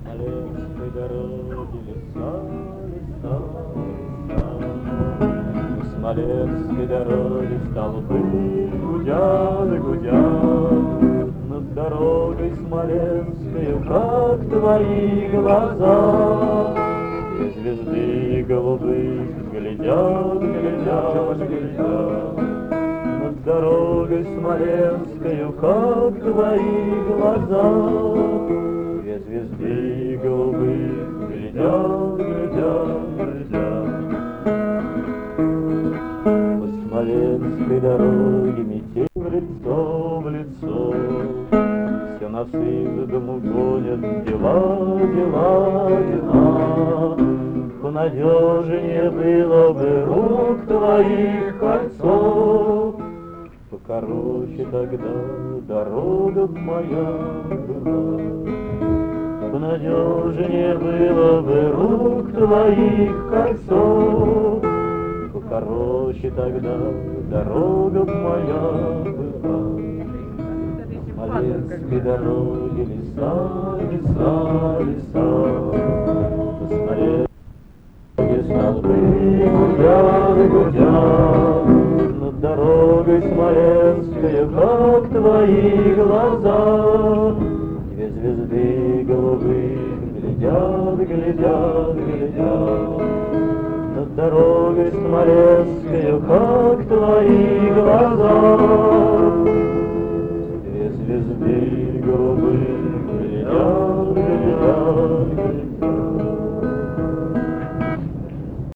Смоленской дороги леса, леса, леса. У Смоленской дороги столбы гудят, гудят. Над дорогой Смоленской, как твои глаза, две звезды голубых глядят, глядят, глядят. Над дорогой Смоленской, как твои глаза, две звезды голубых глядят, глядят, глядят. По Смоленской дороге метель в лицо, все носы в дому гонят, дела, дела, дела. Понадежнее было бы рук твоих кольцо, покороче тогда дорога б моя была. Понадежнее было бы рук твоих кольцо, покороче тогда дорога б моя была. По Смоленской дороге леса, леса, леса. По Смоленской столбы гудят, гудят. Над дорогой Смоленской, как твои глаза, две звезды голубых глядят, глядят, глядят. Над дорогой Смоленской, как твои глаза,